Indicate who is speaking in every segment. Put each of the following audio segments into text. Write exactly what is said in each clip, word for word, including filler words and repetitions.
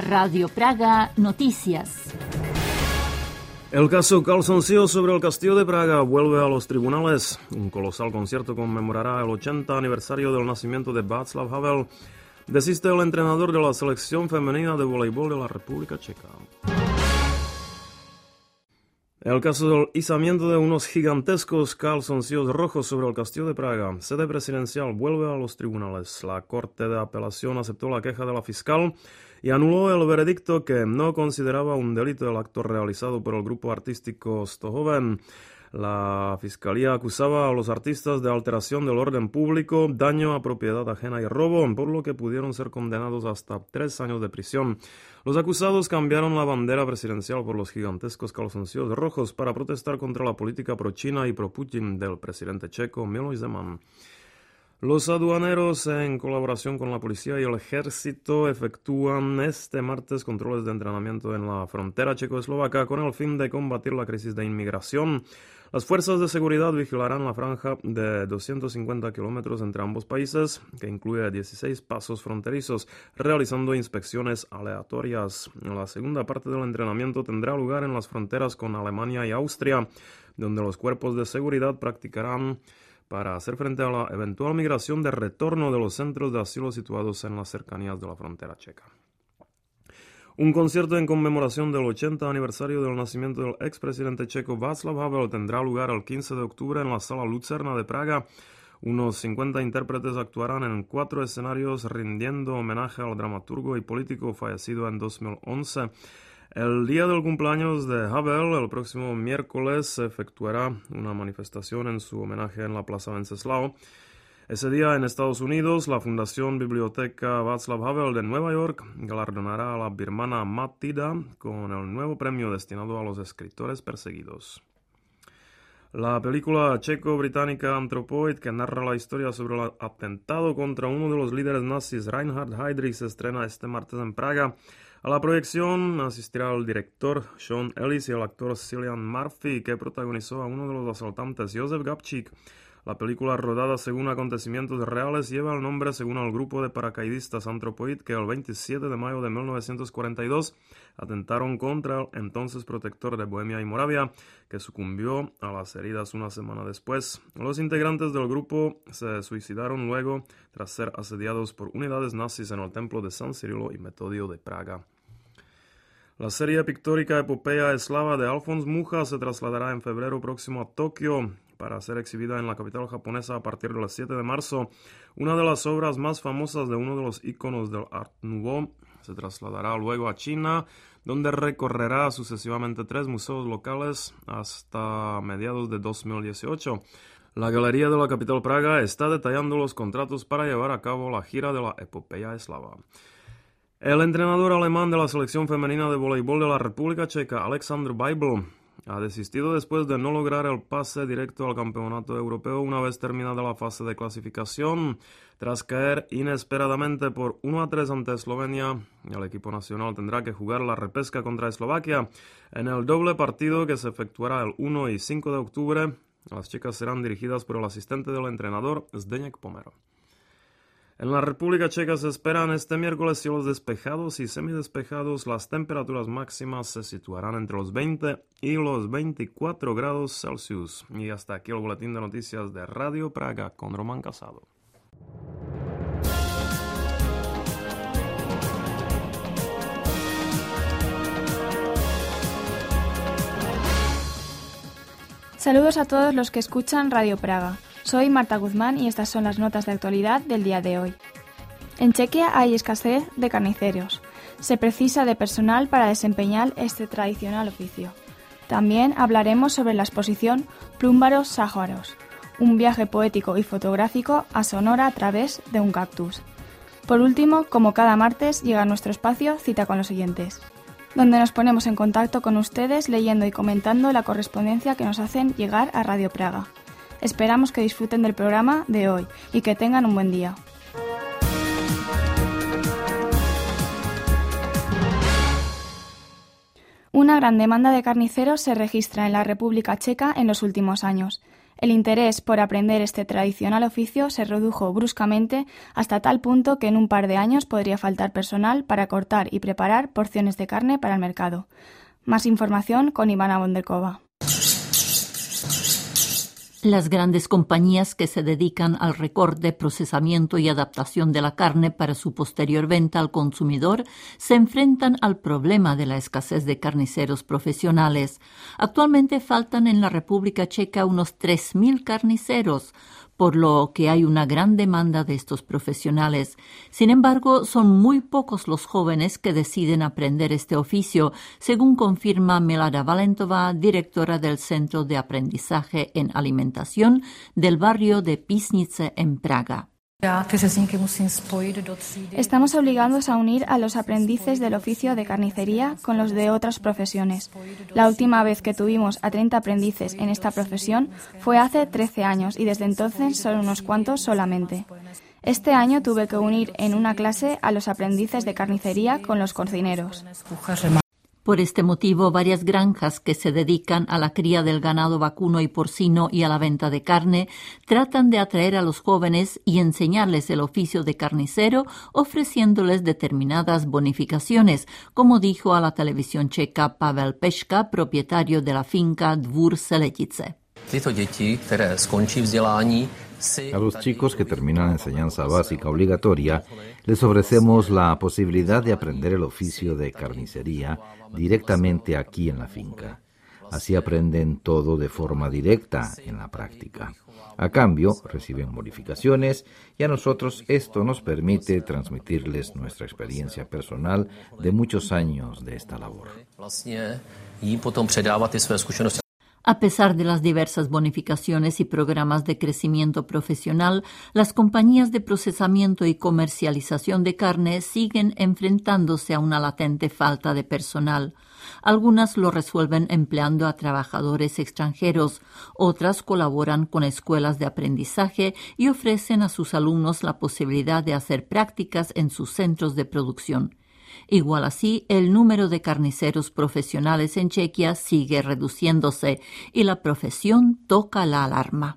Speaker 1: Radio Praga Noticias.
Speaker 2: El caso Calzoncillo sobre el Castillo de Praga vuelve a los tribunales. Un colosal concierto conmemorará el ochenta aniversario del nacimiento de Václav Havel. Desiste el entrenador de la selección femenina de voleibol de la República Checa. El caso del izamiento de unos gigantescos calzoncillos rojos sobre el Castillo de Praga, sede presidencial, vuelve a los tribunales. La Corte de Apelación aceptó la queja de la fiscal y anuló el veredicto que no consideraba un delito el acto realizado por el grupo artístico Stohoven. La fiscalía acusaba a los artistas de alteración del orden público, daño a propiedad ajena y robo, por lo que pudieron ser condenados hasta tres años de prisión. Los acusados cambiaron la bandera presidencial por los gigantescos calzoncillos rojos para protestar contra la política pro-China y pro-Putin del presidente checo Miloš Zeman. Los aduaneros, en colaboración con la policía y el ejército, efectúan este martes controles de entrenamiento en la frontera checo-eslovaca con el fin de combatir la crisis de inmigración. Las fuerzas de seguridad vigilarán la franja de doscientos cincuenta kilómetros entre ambos países, que incluye dieciséis pasos fronterizos, realizando inspecciones aleatorias. La segunda parte del entrenamiento tendrá lugar en las fronteras con Alemania y Austria, donde los cuerpos de seguridad practicarán para hacer frente a la eventual migración de retorno de los centros de asilo situados en las cercanías de la frontera checa. Un concierto en conmemoración del ochenta aniversario del nacimiento del expresidente checo Václav Havel tendrá lugar el quince de octubre en la Sala Lucerna de Praga. Unos cincuenta intérpretes actuarán en cuatro escenarios rindiendo homenaje al dramaturgo y político fallecido en dos mil once. El día del cumpleaños de Havel, el próximo miércoles, se efectuará una manifestación en su homenaje en la Plaza Wenceslao. Ese día, en Estados Unidos, la Fundación Biblioteca Václav Havel de Nueva York galardonará a la birmana Matilda con el nuevo premio destinado a los escritores perseguidos. La película checo-británica Anthropoid, que narra la historia sobre el atentado contra uno de los líderes nazis, Reinhard Heydrich, se estrena este martes en Praga. A la proyección asistirá el director Sean Ellis y el actor Cillian Murphy, que protagonizó a uno de los asaltantes, Josef Gabčík. La película, rodada según acontecimientos reales, lleva el nombre según el grupo de paracaidistas Anthropoid que el veintisiete de mayo de mil novecientos cuarenta y dos atentaron contra el entonces protector de Bohemia y Moravia, que sucumbió a las heridas una semana después. Los integrantes del grupo se suicidaron luego tras ser asediados por unidades nazis en el templo de San Cirilo y Metodio de Praga. La serie pictórica Epopeya Eslava de Alfons Mucha se trasladará en febrero próximo a Tokio para ser exhibida en la capital japonesa a partir del siete de marzo. Una de las obras más famosas de uno de los íconos del Art Nouveau se trasladará luego a China, donde recorrerá sucesivamente tres museos locales hasta mediados de dos mil dieciocho. La Galería de la capital Praga está detallando los contratos para llevar a cabo la gira de la Epopeya Eslava. El entrenador alemán de la selección femenina de voleibol de la República Checa, Alexander Weibel, ha desistido después de no lograr el pase directo al campeonato europeo una vez terminada la fase de clasificación. Tras caer inesperadamente por uno a tres ante Eslovenia, el equipo nacional tendrá que jugar la repesca contra Eslovaquia. En el doble partido que se efectuará el uno y cinco de octubre, las chicas serán dirigidas por el asistente del entrenador, Zdeněk Pomero. En la República Checa se esperan este miércoles cielos despejados y semidespejados. Las temperaturas máximas se situarán entre los veinte y los veinticuatro grados Celsius. Y hasta aquí el boletín de noticias de Radio Praga con Román Casado.
Speaker 3: Saludos a todos los que escuchan Radio Praga. Soy Marta Guzmán y estas son las notas de actualidad del día de hoy. En Chequia hay escasez de carniceros. Se precisa de personal para desempeñar este tradicional oficio. También hablaremos sobre la exposición Plúmbaros sáharos, un viaje poético y fotográfico a Sonora a través de un cactus. Por último, como cada martes, llega a nuestro espacio Cita con los siguientes, donde nos ponemos en contacto con ustedes leyendo y comentando la correspondencia que nos hacen llegar a Radio Praga. Esperamos que disfruten del programa de hoy y que tengan un buen día. Una gran demanda de carniceros se registra en la República Checa en los últimos años. El interés por aprender este tradicional oficio se redujo bruscamente hasta tal punto que en un par de años podría faltar personal para cortar y preparar porciones de carne para el mercado. Más información con Ivana Bonderkova.
Speaker 1: Las grandes compañías que se dedican al recorte, procesamiento y adaptación de la carne para su posterior venta al consumidor se enfrentan al problema de la escasez de carniceros profesionales. Actualmente faltan en la República Checa unos tres mil carniceros, por lo que hay una gran demanda de estos profesionales. Sin embargo, son muy pocos los jóvenes que deciden aprender este oficio, según confirma Milada Valentova, directora del Centro de Aprendizaje en Alimentación del barrio de Písnice en Praga.
Speaker 3: Estamos obligados a unir a los aprendices del oficio de carnicería con los de otras profesiones. La última vez que tuvimos a treinta aprendices en esta profesión fue hace trece años y desde entonces son unos cuantos solamente. Este año tuve que unir en una clase a los aprendices de carnicería con los cocineros.
Speaker 1: Por este motivo, varias granjas que se dedican a la cría del ganado vacuno y porcino y a la venta de carne tratan de atraer a los jóvenes y enseñarles el oficio de carnicero, ofreciéndoles determinadas bonificaciones, como dijo a la televisión checa Pavel Peška, propietario de la finca Dvůr Seletice.
Speaker 4: A los chicos que terminan la enseñanza básica obligatoria, les ofrecemos la posibilidad de aprender el oficio de carnicería directamente aquí en la finca. Así aprenden todo de forma directa en la práctica. A cambio, reciben bonificaciones y a nosotros esto nos permite transmitirles nuestra experiencia personal de muchos años de esta labor.
Speaker 1: A pesar de las diversas bonificaciones y programas de crecimiento profesional, las compañías de procesamiento y comercialización de carne siguen enfrentándose a una latente falta de personal. Algunas lo resuelven empleando a trabajadores extranjeros, otras colaboran con escuelas de aprendizaje y ofrecen a sus alumnos la posibilidad de hacer prácticas en sus centros de producción. Igual así, el número de carniceros profesionales en Chequia sigue reduciéndose y la profesión toca la alarma.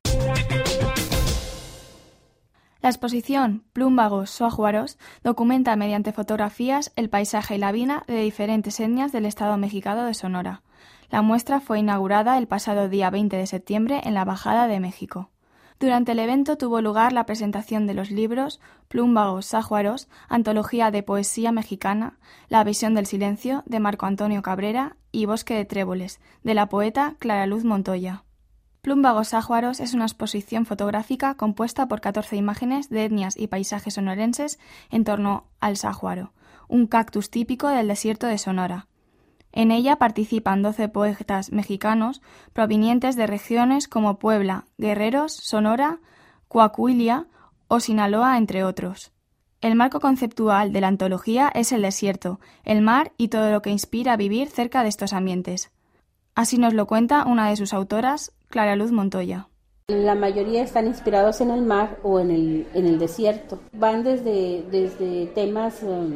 Speaker 3: La exposición Plúmbagos Soahuaros documenta mediante fotografías el paisaje y la vida de diferentes etnias del estado mexicano de Sonora. La muestra fue inaugurada el pasado día veinte de septiembre en la Embajada de México. Durante el evento tuvo lugar la presentación de los libros Plúmbagos Soahuaros, antología de poesía mexicana, La visión del silencio, de Marco Antonio Cabrera, y Bosque de tréboles, de la poeta Clara Luz Montoya. Plúmbagos Soahuaros es una exposición fotográfica compuesta por catorce imágenes de etnias y paisajes sonorenses en torno al sahuaro, un cactus típico del desierto de Sonora. En ella participan doce poetas mexicanos provenientes de regiones como Puebla, Guerreros, Sonora, Coahuila o Sinaloa, entre otros. El marco conceptual de la antología es el desierto, el mar y todo lo que inspira a vivir cerca de estos ambientes. Así nos lo cuenta una de sus autoras, Clara Luz Montoya.
Speaker 5: La mayoría están inspirados en el mar o en el, en el desierto. Van desde, desde temas, um,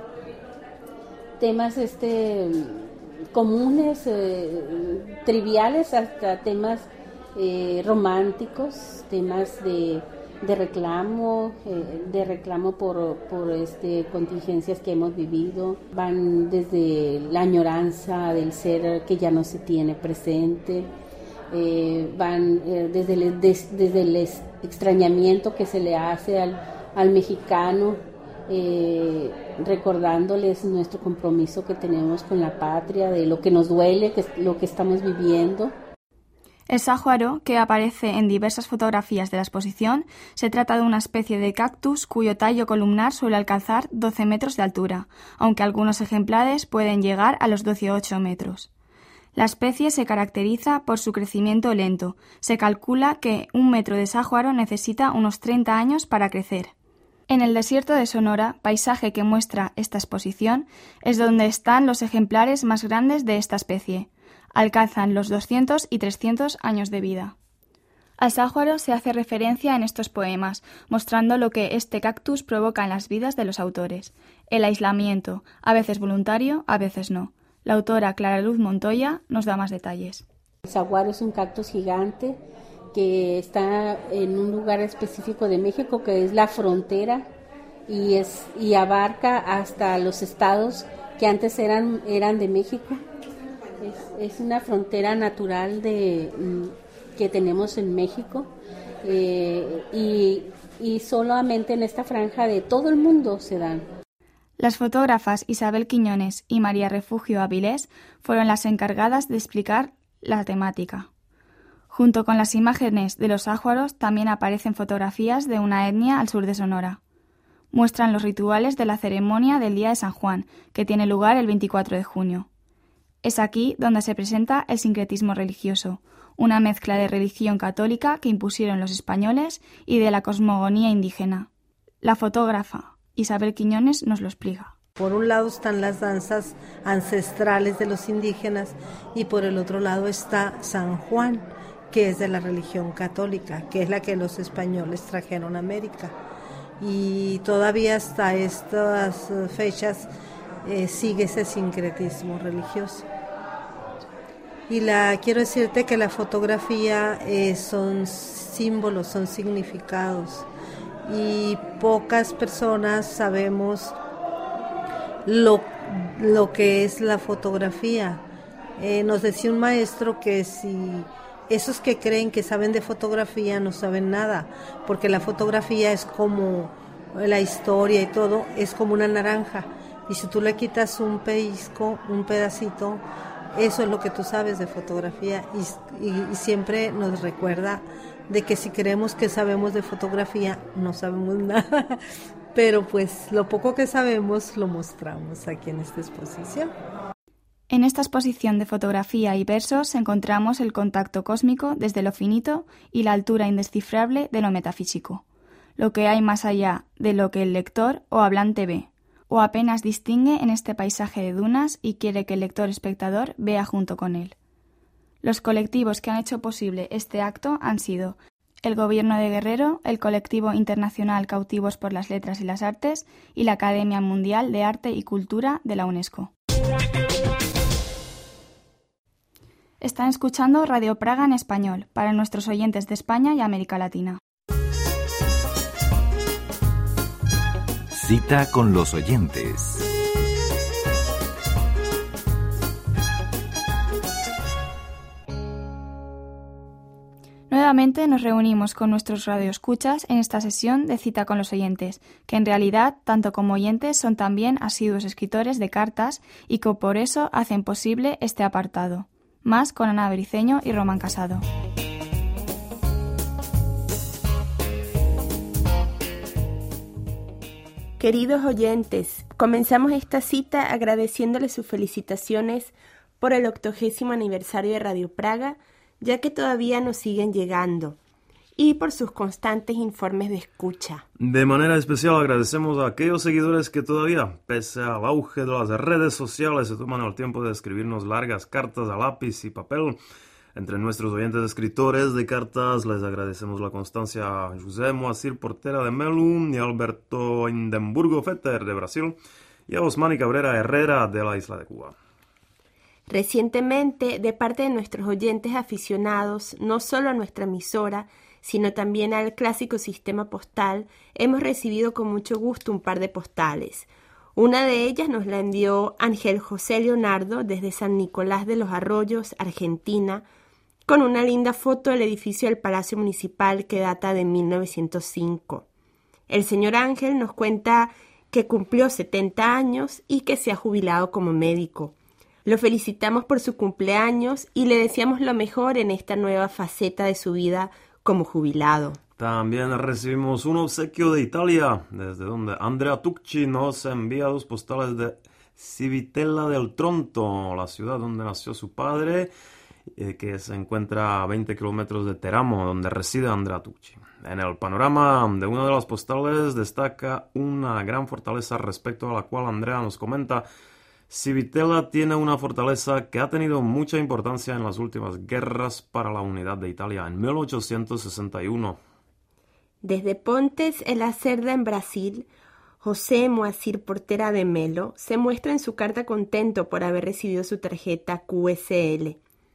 Speaker 5: temas este, comunes, eh, triviales, hasta temas eh, románticos, temas de, de reclamo, eh, de reclamo por, por este, contingencias que hemos vivido. Van desde la añoranza del ser que ya no se tiene presente. Eh, van eh, desde, el, des, desde el extrañamiento que se le hace al, al mexicano, eh, recordándoles nuestro compromiso que tenemos con la patria, de lo que nos duele, que, lo que estamos viviendo.
Speaker 3: El sahuaro, que aparece en diversas fotografías de la exposición, se trata de una especie de cactus cuyo tallo columnar suele alcanzar doce metros de altura, aunque algunos ejemplares pueden llegar a los dieciocho metros. La especie se caracteriza por su crecimiento lento. Se calcula que un metro de sahuaro necesita unos treinta años para crecer. En el desierto de Sonora, paisaje que muestra esta exposición, es donde están los ejemplares más grandes de esta especie. Alcanzan los doscientos y trescientos años de vida. Al sahuaro se hace referencia en estos poemas, mostrando lo que este cactus provoca en las vidas de los autores. El aislamiento, a veces voluntario, a veces no. La autora Clara Luz Montoya nos da más detalles.
Speaker 5: El sahuaro es un cactus gigante que está en un lugar específico de México, que es la frontera, y es y abarca hasta los estados que antes eran eran de México. Es, es una frontera natural de que tenemos en México, eh, y, y solamente en esta franja de todo el mundo se dan.
Speaker 3: Las fotógrafas Isabel Quiñones y María Refugio Avilés fueron las encargadas de explicar la temática. Junto con las imágenes de los ajuaros también aparecen fotografías de una etnia al sur de Sonora. Muestran los rituales de la ceremonia del Día de San Juan, que tiene lugar el veinticuatro de junio. Es aquí donde se presenta el sincretismo religioso, una mezcla de religión católica que impusieron los españoles y de la cosmogonía indígena. La fotógrafa Isabel Quiñones nos lo explica.
Speaker 6: Por un lado están las danzas ancestrales de los indígenas y por el otro lado está San Juan, que es de la religión católica, que es la que los españoles trajeron a América. Y todavía hasta estas fechas eh, sigue ese sincretismo religioso. Y la quiero decirte que la fotografía eh, son símbolos, son significados, y pocas personas sabemos lo, lo que es la fotografía. Eh, nos decía un maestro que si esos que creen que saben de fotografía no saben nada, porque la fotografía es como la historia y todo, es como una naranja, y si tú le quitas un pellizco, un pedacito, eso es lo que tú sabes de fotografía, y, y, y siempre nos recuerda de que si creemos que sabemos de fotografía, no sabemos nada, pero pues lo poco que sabemos lo mostramos aquí en esta exposición.
Speaker 3: En esta exposición de fotografía y versos encontramos el contacto cósmico desde lo finito y la altura indescifrable de lo metafísico, lo que hay más allá de lo que el lector o hablante ve, o apenas distingue en este paisaje de dunas y quiere que el lector-espectador vea junto con él. Los colectivos que han hecho posible este acto han sido el Gobierno de Guerrero, el Colectivo Internacional Cautivos por las Letras y las Artes y la Academia Mundial de Arte y Cultura de la UNESCO. Están escuchando Radio Praga en español, para nuestros oyentes de España y América Latina.
Speaker 7: Cita con los oyentes.
Speaker 3: Nuevamente nos reunimos con nuestros radioescuchas en esta sesión de Cita con los oyentes, que en realidad, tanto como oyentes, son también asiduos escritores de cartas y que por eso hacen posible este apartado. Más con Ana Briceño y Román Casado.
Speaker 8: Queridos oyentes, comenzamos esta cita agradeciéndoles sus felicitaciones por el octogésimo aniversario de Radio Praga, ya que todavía nos siguen llegando, y por sus constantes informes de escucha.
Speaker 2: De manera especial agradecemos a aquellos seguidores que todavía, pese al auge de las redes sociales, se toman el tiempo de escribirnos largas cartas a lápiz y papel. Entre nuestros oyentes escritores de cartas les agradecemos la constancia a José Moacir Portera de Melu y a Alberto Indemburgo Fetter de Brasil y a Osmani Cabrera Herrera de la isla de Cuba.
Speaker 8: Recientemente, de parte de nuestros oyentes aficionados, no solo a nuestra emisora, sino también al clásico sistema postal, hemos recibido con mucho gusto un par de postales. Una de ellas nos la envió Ángel José Leonardo desde San Nicolás de los Arroyos, Argentina, con una linda foto del edificio del Palacio Municipal que data de mil novecientos cinco. El señor Ángel nos cuenta que cumplió setenta años y que se ha jubilado como médico. Lo felicitamos por su cumpleaños y le deseamos lo mejor en esta nueva faceta de su vida como jubilado.
Speaker 2: También recibimos un obsequio de Italia, desde donde Andrea Tucci nos envía dos postales de Civitella del Tronto, la ciudad donde nació su padre, eh, que se encuentra a veinte kilómetros de Teramo, donde reside Andrea Tucci. En el panorama de una de las postales destaca una gran fortaleza respecto a la cual Andrea nos comenta: Civitella tiene una fortaleza que ha tenido mucha importancia en las últimas guerras para la unidad de Italia en mil ochocientos sesenta y uno.
Speaker 8: Desde Pontes en la Cerda, en Brasil, José Moacir Portera de Melo se muestra en su carta contento por haber recibido su tarjeta Q S L.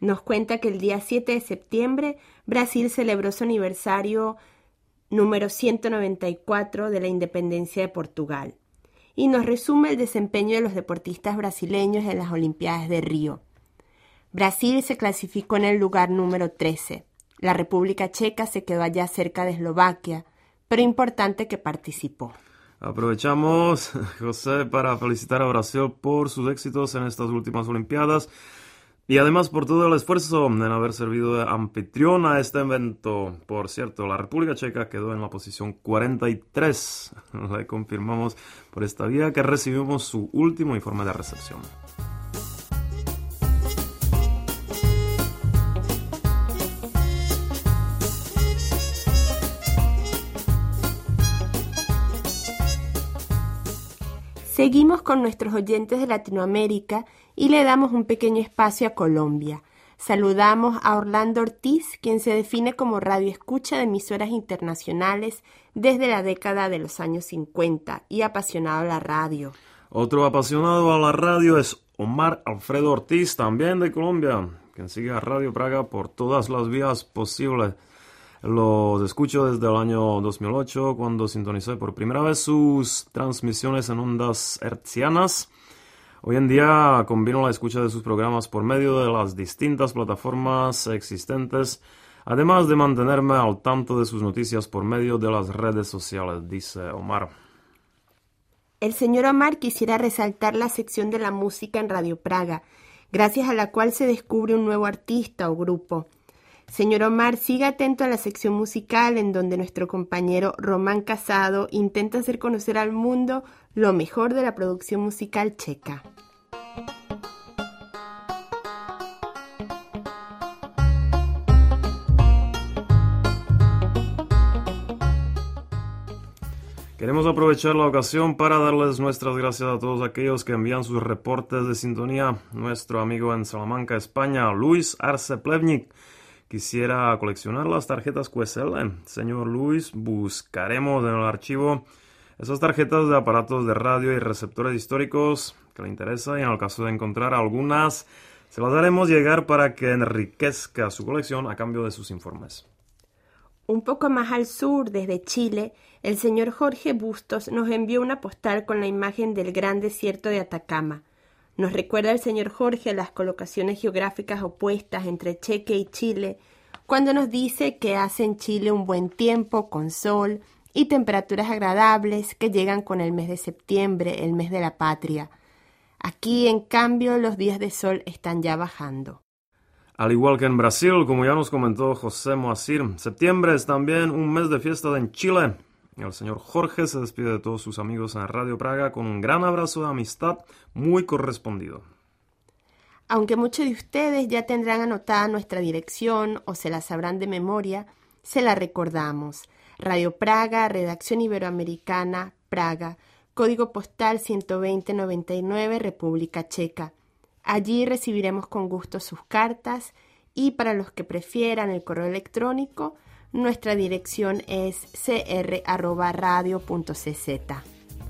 Speaker 8: Nos cuenta que el día siete de septiembre Brasil celebró su aniversario número ciento noventa y cuatro de la independencia de Portugal y nos resume el desempeño de los deportistas brasileños en las Olimpiadas de Río. Brasil se clasificó en el lugar número trece. La República Checa se quedó allá cerca de Eslovaquia, pero importante que participó.
Speaker 2: Aprovechamos, José, para felicitar a Brasil por sus éxitos en estas últimas Olimpiadas y además por todo el esfuerzo en haber servido de anfitrión a este evento. Por cierto, la República Checa quedó en la posición cuarenta y tres. Le confirmamos por esta vía que recibimos su último informe de recepción.
Speaker 8: Seguimos con nuestros oyentes de Latinoamérica y le damos un pequeño espacio a Colombia. Saludamos a Orlando Ortiz, quien se define como radioescucha de emisoras internacionales desde la década de los años cincuenta y apasionado a la radio.
Speaker 2: Otro apasionado a la radio es Omar Alfredo Ortiz, también de Colombia, quien sigue a Radio Praga por todas las vías posibles. Los escucho desde el año dos mil ocho, cuando sintonicé por primera vez sus transmisiones en ondas hertzianas. Hoy en día combino la escucha de sus programas por medio de las distintas plataformas existentes, además de mantenerme al tanto de sus noticias por medio de las redes sociales, dice Omar.
Speaker 8: El señor Omar quisiera resaltar la sección de la música en Radio Praga, gracias a la cual se descubre un nuevo artista o grupo. Señor Omar, siga atento a la sección musical en donde nuestro compañero Román Casado intenta hacer conocer al mundo lo mejor de la producción musical checa.
Speaker 2: Queremos aprovechar la ocasión para darles nuestras gracias a todos aquellos que envían sus reportes de sintonía. Nuestro amigo en Salamanca, España, Luis Arce Plevnik, quisiera coleccionar las tarjetas Q S L. Señor Luis, buscaremos en el archivo esas tarjetas de aparatos de radio y receptores históricos que le interesa y en el caso de encontrar algunas, se las haremos llegar para que enriquezca su colección a cambio de sus informes.
Speaker 8: Un poco más al sur, desde Chile, el señor Jorge Bustos nos envió una postal con la imagen del gran desierto de Atacama. Nos recuerda el señor Jorge las colocaciones geográficas opuestas entre Chequia y Chile, cuando nos dice que hace en Chile un buen tiempo, con sol y temperaturas agradables que llegan con el mes de septiembre, el mes de la patria. Aquí, en cambio, los días de sol están ya bajando.
Speaker 2: Al igual que en Brasil, como ya nos comentó José Moacir, septiembre es también un mes de fiesta en Chile. El señor Jorge se despide de todos sus amigos en Radio Praga con un gran abrazo de amistad muy correspondido.
Speaker 8: Aunque muchos de ustedes ya tendrán anotada nuestra dirección o se la sabrán de memoria, se la recordamos. Radio Praga, Redacción Iberoamericana, Praga, Código Postal ciento veinte noventa y nueve, República Checa. Allí recibiremos con gusto sus cartas y para los que prefieran el correo electrónico, nuestra dirección es c r arroba radio punto c z.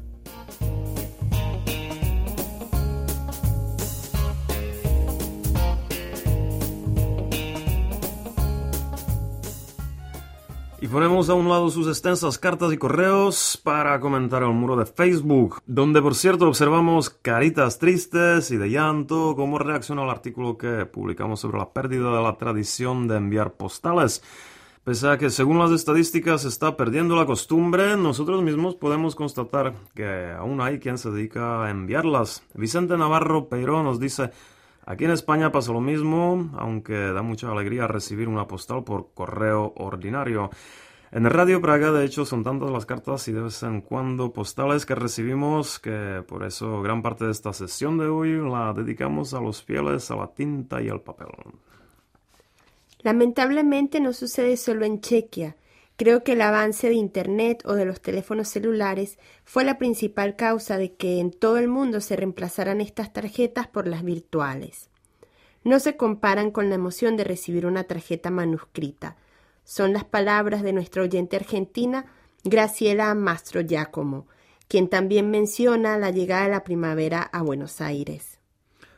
Speaker 2: Y ponemos a un lado sus extensas cartas y correos para comentar el muro de Facebook, donde por cierto observamos caritas tristes y de llanto como reacción al artículo que publicamos sobre la pérdida de la tradición de enviar postales. Pese a que según las estadísticas se está perdiendo la costumbre, nosotros mismos podemos constatar que aún hay quien se dedica a enviarlas. Vicente Navarro Peiró nos dice: aquí en España pasa lo mismo, aunque da mucha alegría recibir una postal por correo ordinario. En Radio Praga, de hecho, son tantas las cartas y de vez en cuando postales que recibimos que por eso gran parte de esta sesión de hoy la dedicamos a los fieles a la tinta y al papel.
Speaker 8: Lamentablemente no sucede solo en Chequia. Creo que el avance de Internet o de los teléfonos celulares fue la principal causa de que en todo el mundo se reemplazaran estas tarjetas por las virtuales. No se comparan con la emoción de recibir una tarjeta manuscrita. Son las palabras de nuestra oyente argentina, Graciela Mastro Giacomo, quien también menciona la llegada de la primavera a Buenos Aires.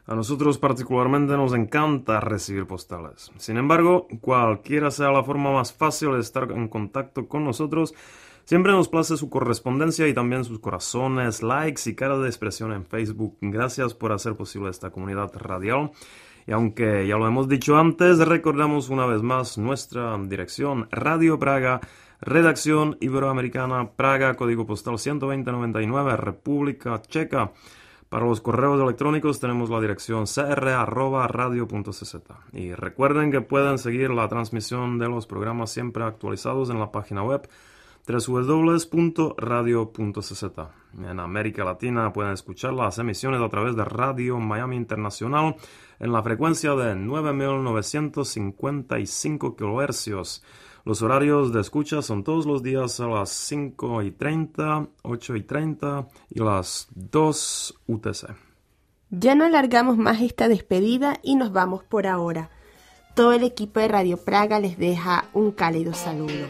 Speaker 2: A nosotros particularmente nos encanta recibir postales. Sin embargo, cualquiera sea la forma más fácil de estar en contacto con nosotros, siempre nos place su correspondencia y también sus corazones, likes y caras de expresión en Facebook. Gracias por hacer posible esta comunidad radial. Y aunque ya lo hemos dicho antes, recordamos una vez más nuestra dirección: Radio Praga, Redacción Iberoamericana, Praga, código postal ciento veinte noventa y nueve, República Checa. Para los correos electrónicos tenemos la dirección c r arroba radio punto c z. Y recuerden que pueden seguir la transmisión de los programas siempre actualizados en la página web doble u doble u doble u punto radio punto c z. En América Latina pueden escuchar las emisiones a través de Radio Miami Internacional en la frecuencia de nueve mil novecientos cincuenta y cinco kilohercios. Los horarios de escucha son todos los días a las cinco y treinta, ocho y treinta y las dos U T C.
Speaker 8: Ya no alargamos más esta despedida y nos vamos por ahora. Todo el equipo de Radio Praga les deja un cálido saludo.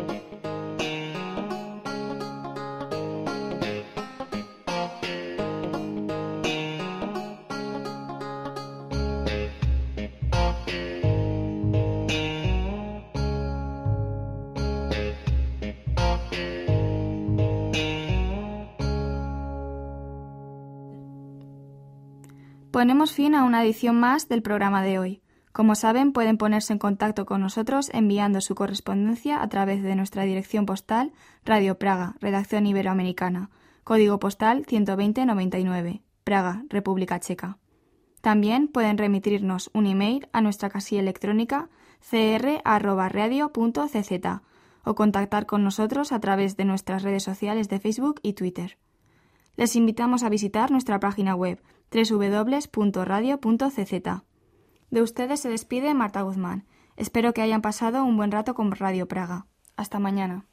Speaker 3: Ponemos fin a una edición más del programa de hoy. Como saben, pueden ponerse en contacto con nosotros enviando su correspondencia a través de nuestra dirección postal Radio Praga, Redacción Iberoamericana, código postal ciento veinte noventa y nueve, Praga, República Checa. También pueden remitirnos un email a nuestra casilla electrónica c r arroba radio punto c z o contactar con nosotros a través de nuestras redes sociales de Facebook y Twitter. Les invitamos a visitar nuestra página web doble u doble u doble u punto radio punto c z. De ustedes se despide Marta Guzmán. Espero que hayan pasado un buen rato con Radio Praga. Hasta mañana.